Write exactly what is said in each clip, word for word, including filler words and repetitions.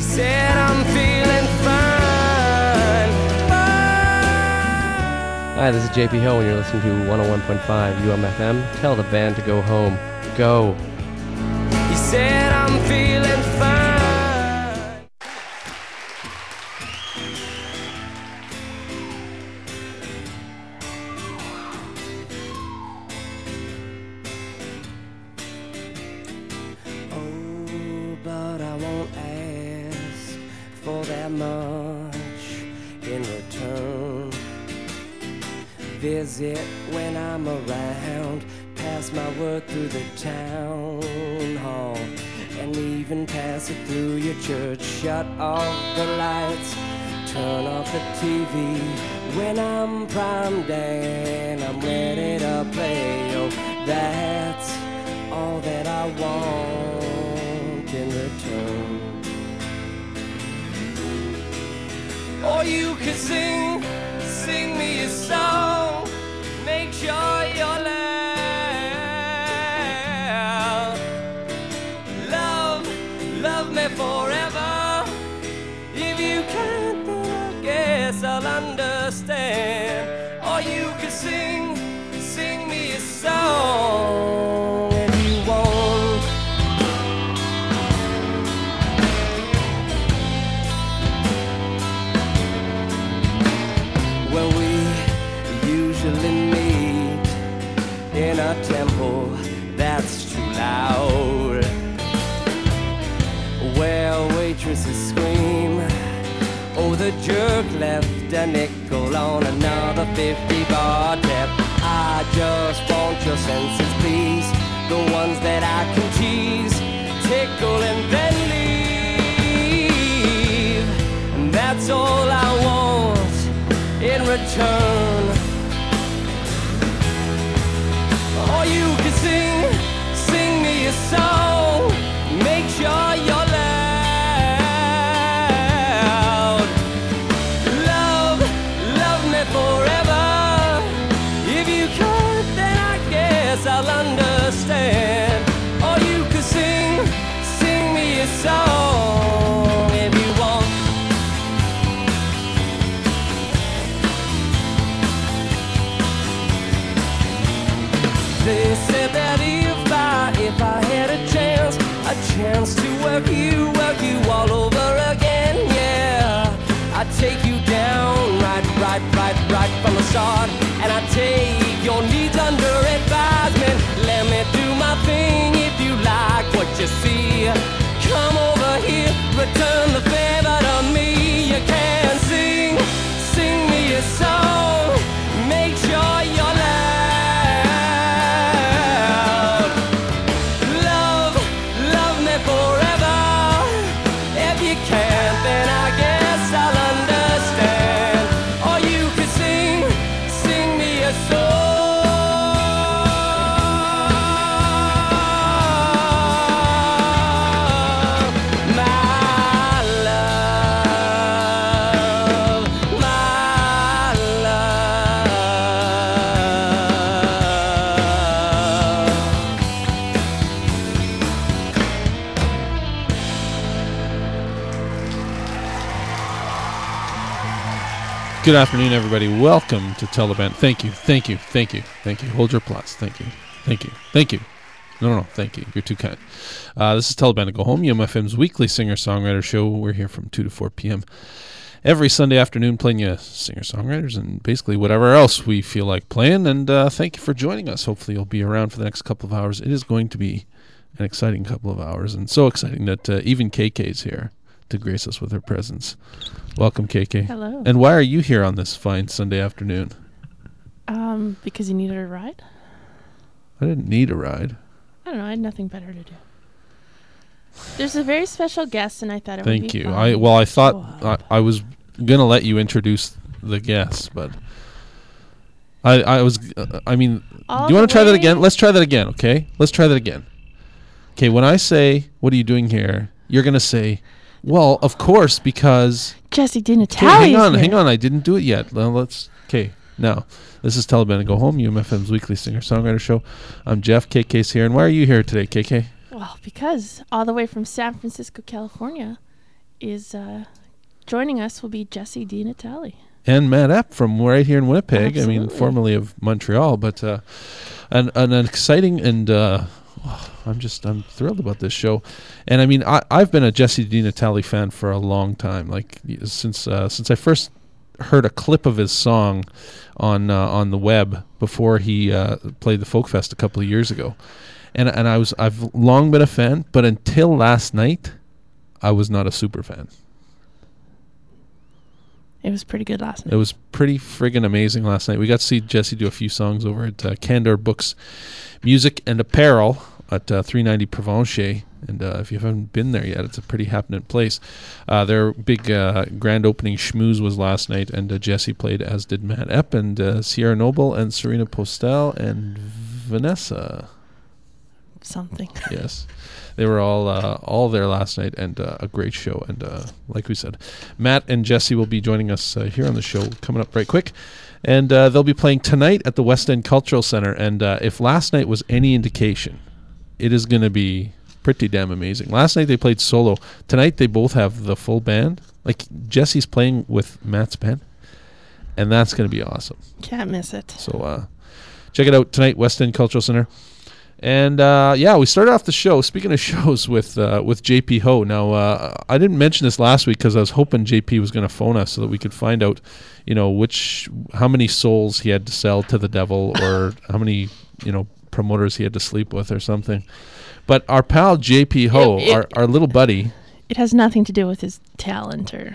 He said I'm feeling fine, fine. Hi, this is J P Hill and you're listening to one oh one point five U M F M. Tell the band to go home. Go. He said I'm feeling fine. Oh, but I won't ask for that much in return. Visit when I'm around, pass my word through the town hall, and even pass it through your church. Shut off the lights, turn off the T V when I'm primed and I'm ready to play. Oh, that's all that I want in return. Or you could sing, sing me a song, make sure you're loud. Love, love me forever. If you can't, then I guess I'll understand. Or you could sing, sing me a song if you want. Well, we usually meet in a temple that's too loud, where waitresses scream, oh, the jerk left a nickel on another fifty bar tab. I just want your senses, please, the ones that I can tease, tickle and then leave. And that's all I want in return. Or you can sing, sing me a song, make sure you're loud. Love, love me forever. If you can't, then I guess I'll understand. Or you can sing, sing me a song if you want. They said that if I, if I had a chance, a chance to work you, work you all over again, yeah, I'd take you down, right, right, right, right from the start, and I'd take your needs under advisement. Let me do my thing if you like what you see. Come over here, return the favor to me. You can sing, sing me a song, make sure you're loud. Good afternoon, everybody. Welcome to Tell the Band. Thank you, thank you, thank you, thank you. Hold your applause. Thank you, thank you, thank you. No, no, no, thank you. You're too kind. Uh, this is Tell the Band to Go Home, U M F M's weekly singer-songwriter show. We're here from two to four p.m. every Sunday afternoon playing you singer-songwriters and basically whatever else we feel like playing. And uh, thank you for joining us. Hopefully you'll be around for the next couple of hours. It is going to be an exciting couple of hours, and so exciting that uh, even K K's here to grace us with her presence. Welcome, K K. Hello. And why are you here on this fine Sunday afternoon? Um, because you needed a ride? I didn't need a ride. I don't know. I had nothing better to do. There's a very special guest, and I thought it Thank would be you. fun. I well, I thought Oh. I, I was gonna let you introduce the guest, but I I was uh, I mean, All do you want the to try that way- again? Let's try that again, okay? Let's try that again. Okay, when I say, "What are you doing here?" you're gonna say, "Well, of course, because." Jesse Di Okay, Natale. hang on, hang on. I didn't do it yet. Well, let's. Okay, now this is Tell the Band to Go Home, U M F M's weekly singer-songwriter show. I'm Jeff. K K's here, and why are you here today, K K? Well, because all the way from San Francisco, California, is uh, joining us will be Jesse DiNatale. And Matt Epp from right here in Winnipeg. Absolutely. I mean, formerly of Montreal, but uh, an, an exciting and uh, I'm just I'm thrilled about this show. And I mean, I, I've been a Jesse DiNatale fan for a long time, like since uh, since I first heard a clip of his song on uh, on the web before he uh, played the Folk Fest a couple of years ago. And and I was I've long been a fan, but until last night, I was not a super fan. It was pretty good last night. It was pretty friggin' amazing last night. We got to see Jesse do a few songs over at uh, Candor Books, Music and Apparel at uh, three ninety Provencher. And uh, if you haven't been there yet, it's a pretty happening place. Uh, their big uh, grand opening schmooze was last night, and uh, Jesse played, as did Matt Epp, and uh, Sierra Noble, and Serena Postel, and Vanessa. Something. Yes. They were all uh, all there last night, and uh, a great show. And uh, like we said, Matt and Jesse will be joining us uh, here on the show coming up right quick. And uh, they'll be playing tonight at the West End Cultural Center. And uh, if last night was any indication, it is going to be pretty damn amazing. Last night they played solo. Tonight they both have the full band. Like Jesse's playing with Matt's band, and that's going to be awesome. Can't miss it. So uh, check it out tonight, West End Cultural Center. And uh, yeah, we started off the show. Speaking of shows, with uh, with J P Ho. Now, uh, I didn't mention this last week because I was hoping J P was going to phone us so that we could find out, you know, which how many souls he had to sell to the devil, or how many, you know, promoters he had to sleep with, or something. But our pal J P Ho, It- it- our our little buddy. It has nothing to do with his talent or.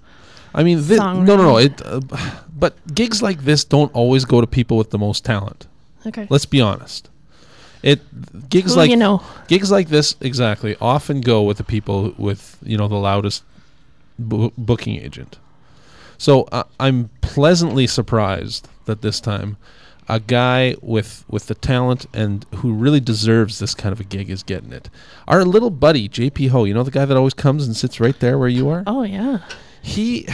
I mean, thi- no, no, no. Songwriting. It, uh, but gigs like this don't always go to people with the most talent. Okay. Let's be honest. It gigs Who like you know? gigs like this exactly often go with the people with, you know, the loudest bo- booking agent. So uh, I'm pleasantly surprised that this time a guy with with the talent and who really deserves this kind of a gig is getting it. Our little buddy J P Ho, you know, the guy that always comes and sits right there where you are. Oh yeah. He,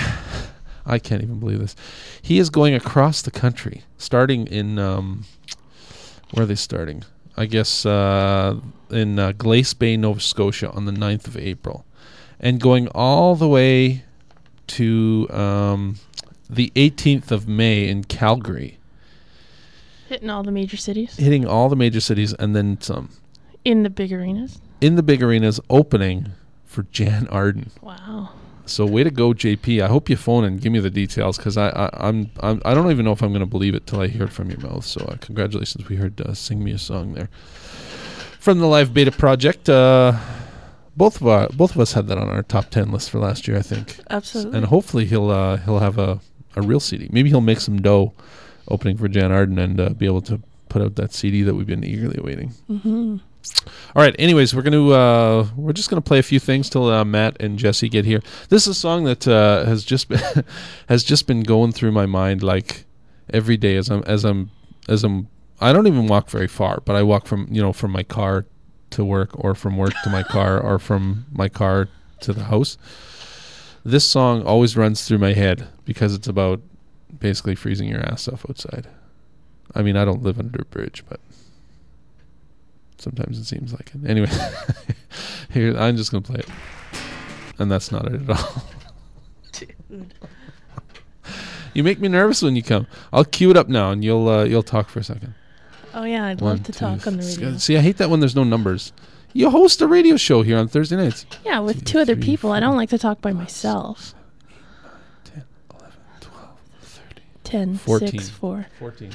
I can't even believe this. He is going across the country, starting in um, where are they starting? I guess uh, in uh, Glace Bay, Nova Scotia on the ninth of April, and going all the way to um, the eighteenth of May in Calgary, Hitting all the major cities. hitting all the major cities and then some. In the big arenas. In the big arenas, opening for Jan Arden. Wow. So way to go, J P. I hope you phone and give me the details, because I, I I'm, I'm I don't even know if I'm going to believe it till I hear it from your mouth. So uh, congratulations, we heard uh, "Sing Me a Song" there from the Live Beta Project. Uh, both of our, both of us had that on our top ten list for last year, I think. Absolutely. And hopefully he'll uh, he'll have a, a real C D. Maybe he'll make some dough opening for Jan Arden and uh, be able to put out that C D that we've been eagerly awaiting. Mm-hmm. All right. Anyways, we're gonna uh, we're just gonna play a few things till uh, Matt and Jesse get here. This is a song that uh, has just been has just been going through my mind like every day as I'm as I'm as I'm. I don't even walk very far, but I walk from you know from my car to work, or from work to my car, or from my car to the house. This song always runs through my head because it's about basically freezing your ass off outside. I mean, I don't live under a bridge, but sometimes it seems like it. Anyway, here, I'm just going to play it. And that's not it at all. Dude. You make me nervous when you come. I'll cue it up now, and you'll uh, you'll talk for a second. Oh yeah, I'd One, love to two, talk on the th- radio. See, I hate that when there's no numbers. You host a radio show here on Thursday nights. Yeah, with two, two other three, people. I four, don't like to talk by myself. ten, eleven, twelve, thirteen, Ten, fourteen. six, four. fourteen.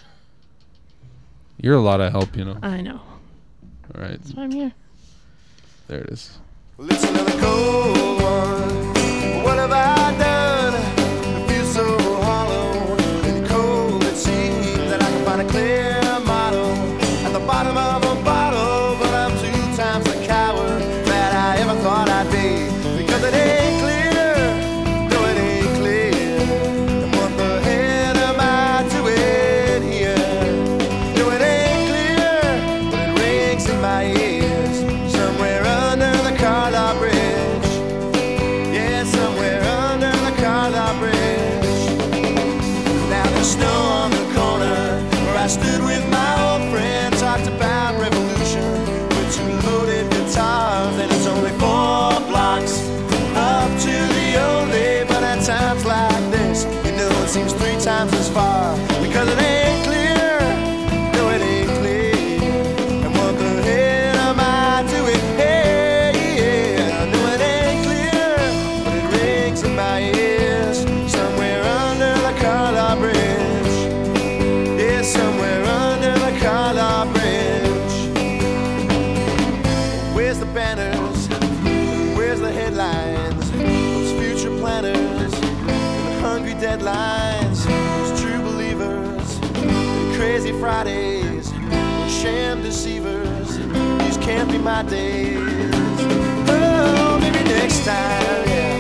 You're a lot of help, you know. I know. All right, That's why I'm here. there it is. Listen to the cold one. What have I done? I feel so hollow and cold. It seems that I can find a clear model at the bottom of a bottle, but I'm two times the coward that I ever thought I'd be. Because it ain't clear, no, it ain't clear. And what the hell am I doing here? No, it ain't clear, but it rings in my ears somewhere under the Carlisle Bridge. headlines. Those future planners and hungry deadlines. Those true believers and crazy Fridays. Those sham deceivers. These can't be my days. Oh, maybe next time, yeah.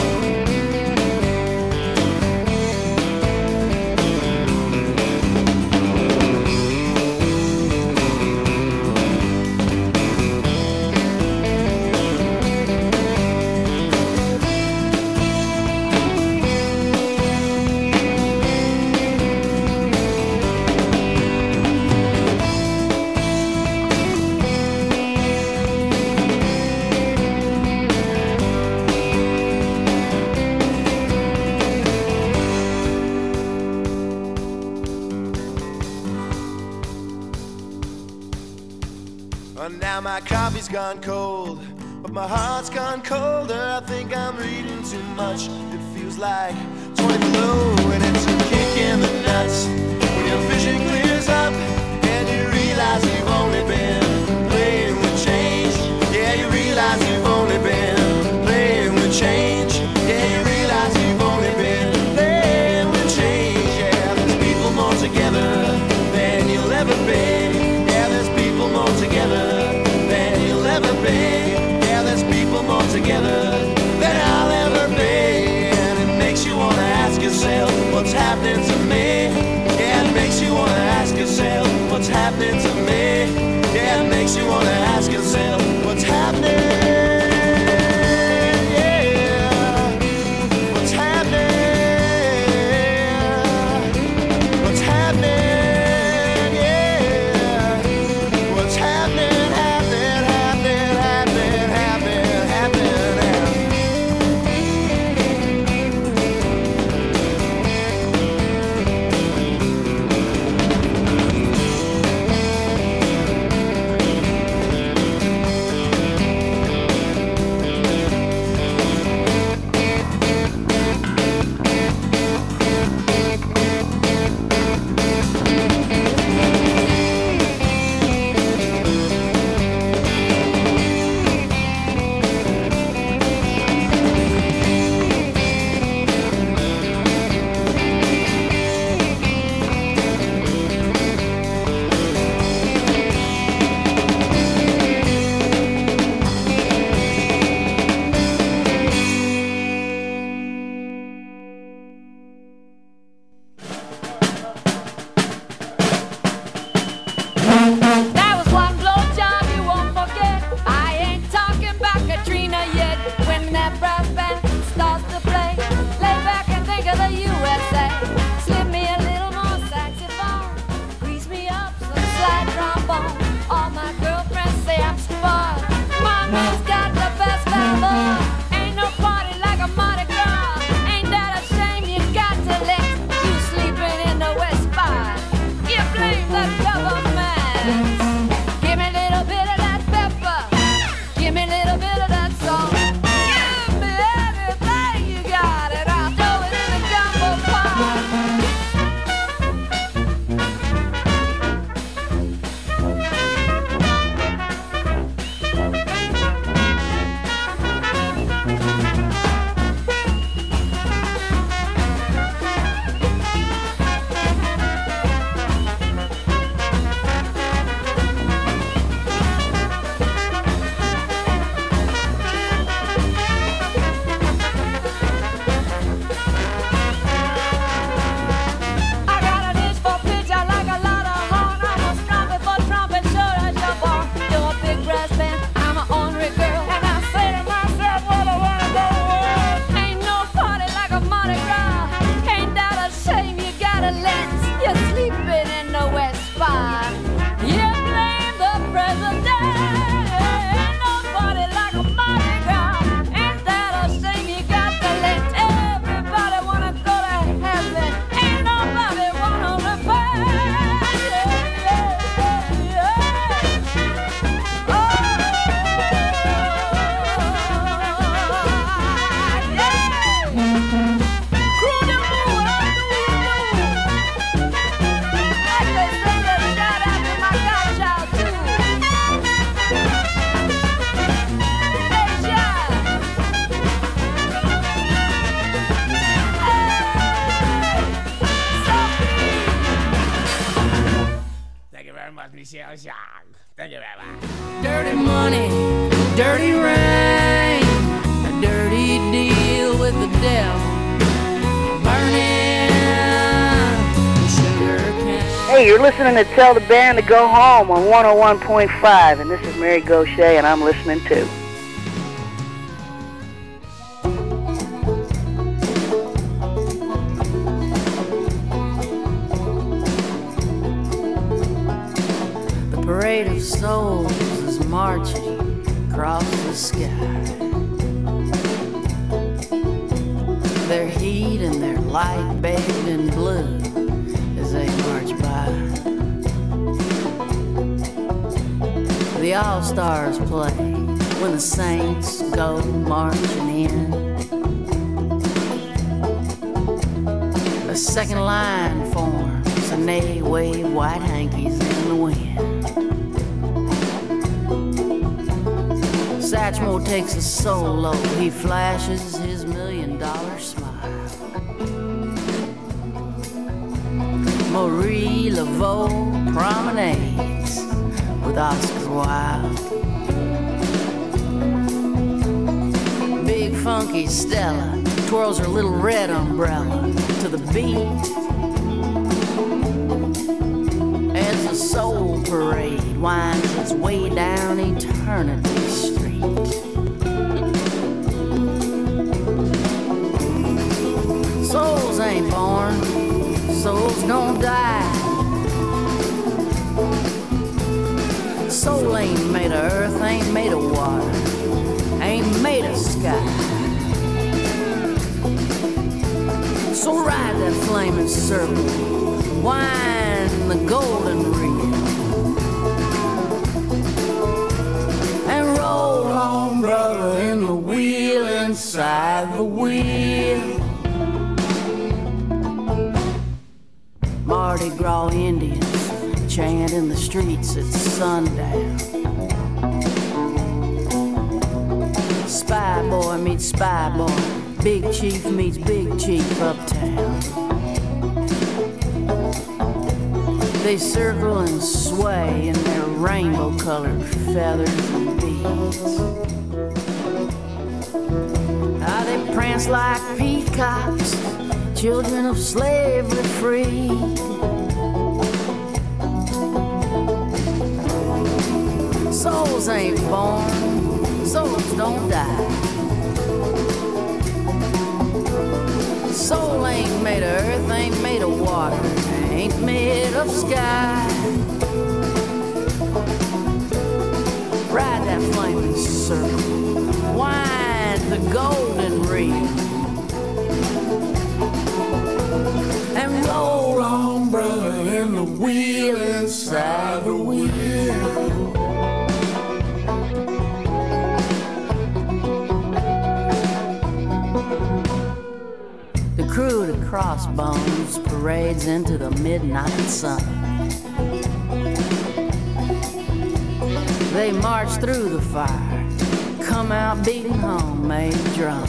Well, now my coffee's gone cold, but my heart's gone colder. I think I'm reading too much. It feels like twenty below, and it's a kick in the nuts. When your vision clears up, and you realize you've only been playing with change. Yeah, you realize you've only been playing with change. Yeah, you realize you've only been playing with change. Yeah, there's people more together than you'll ever be. Yeah, there's people more together than you'll ever be. Yeah, there's people more together than I'll ever be. And it makes you wanna ask yourself, what's happening to me? Yeah, it makes you wanna ask yourself, what's happening to me? Yeah, it makes you wanna ask yourself, what's happening? Yeah, what's happening? What's happening? Hey, you're listening to Tell the Band to Go Home on one oh one point five, and this is Mary Gaucher, and I'm listening too. The parade of souls is marching across the sky. Their heat and their light bathed in blue as they march by. The All-Stars play when the Saints go marching in. A second line forms and they wave white hankies in the wind. Satchmo takes a solo, he flashes his million dollar smile. Marie Laveau promenades with Oscar Wilde. Big funky Stella twirls her little red umbrella to the beat as the soul parade winds its way down Eternity Street. Souls ain't born, souls don't die. Soul ain't made of earth, ain't made of water, ain't made of sky. So ride that flaming circle, wind the golden reel, and roll on, brother, in the wheel inside the wheel. Mardi Gras Indians chant in the streets at sundown. Spy boy meets spy boy, big chief meets big chief uptown. They circle and sway in their rainbow-colored feathers and beads. Ah, they prance like peacocks, children of slavery free. Souls ain't born, souls don't die. Soul ain't made of earth, ain't made of water, ain't made of sky. Ride that flaming circle, wind the golden reel, and roll on, brother, in the wheel inside the wheel. The crew to Crossbones parades into the midnight sun. They march through the fire, come out beating homemade drums,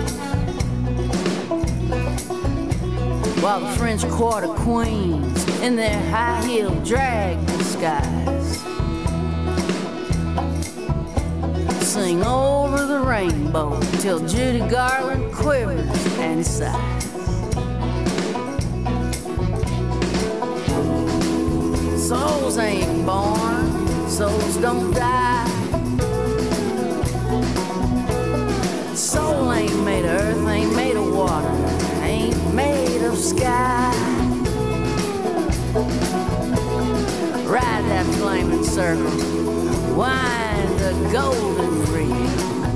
while the French Quarter Queens in their high-heeled drag disguise sing over the rainbow till Judy Garland quivers and sighs. Souls ain't born, souls don't die. Soul ain't made of earth, ain't made of water, ain't made of sky. Ride that flaming circle, wind the golden reel,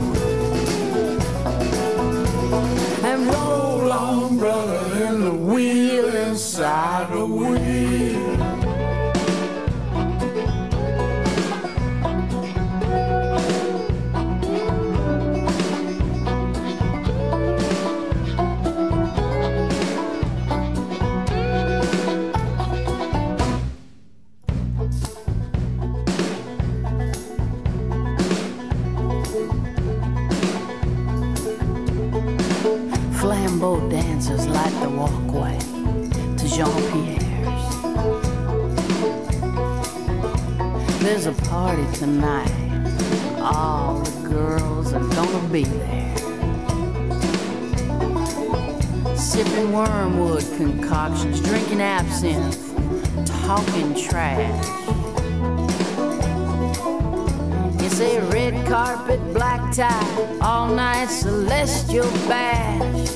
and roll on, brother, in the wheel inside the wheel. Flambeau dancers light the walkway to Jean-Pierre's. There's a party tonight, all the girls are gonna be there, sipping wormwood concoctions, drinking absinthe talking trash. It's a red carpet, black tie, all night celestial bash.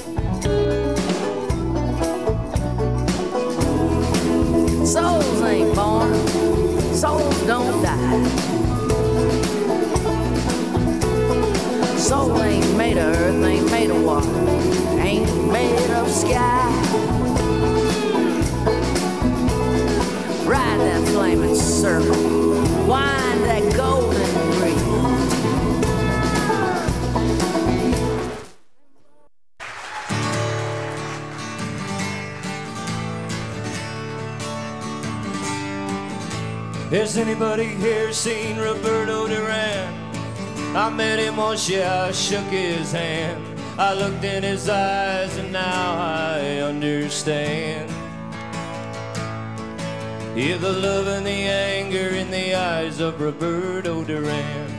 Souls ain't born, souls don't die. Soul ain't made of earth, ain't made of water, ain't made of sky. Ride that flaming circle, wind that golden reel. Has anybody here seen Roberto Duran? I met him once, yeah, I shook his hand. I looked in his eyes and now I understand. Yeah, the love and the anger in the eyes of Roberto Duran.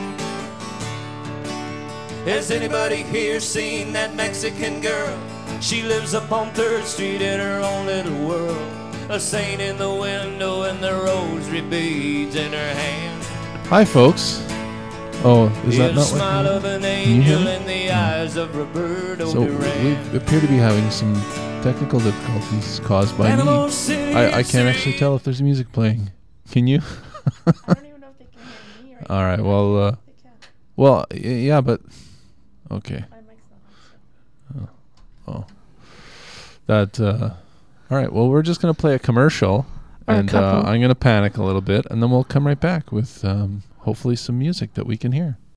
Has anybody here seen that Mexican girl? She lives up on third Street in her own little world. A saint in the window and the rosary beads in her hand. Hi, folks. Oh, is Yeah, that the not smile what of an Can you hear angel me? in the eyes of Roberto So Duran. we appear to be having some technical difficulties caused by Panama me. City, I, I can't actually City. tell if there's music playing. Can you? I don't even know if they can hear me right All right. Well, uh, They can. well, y- yeah, but okay. My mic's not on, so. Oh, that. Uh, all right. Well, we're just gonna play a commercial, Or a and uh, couple. I'm gonna panic a little bit, and then we'll come right back with um, hopefully some music that we can hear.